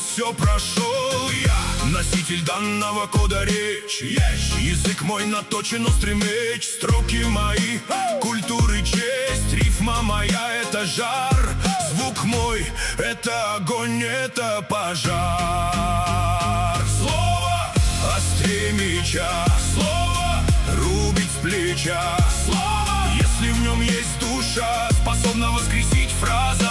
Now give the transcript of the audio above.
все прошел я, носитель данного кода речь. Язык мой наточен острый меч, строки мои, культуры честь. Рифма моя — это жар, звук мой — это огонь, это пожар. Слово острее меча, слово рубит с плеча, слово, если в нем есть душа, способна воскресить фраза.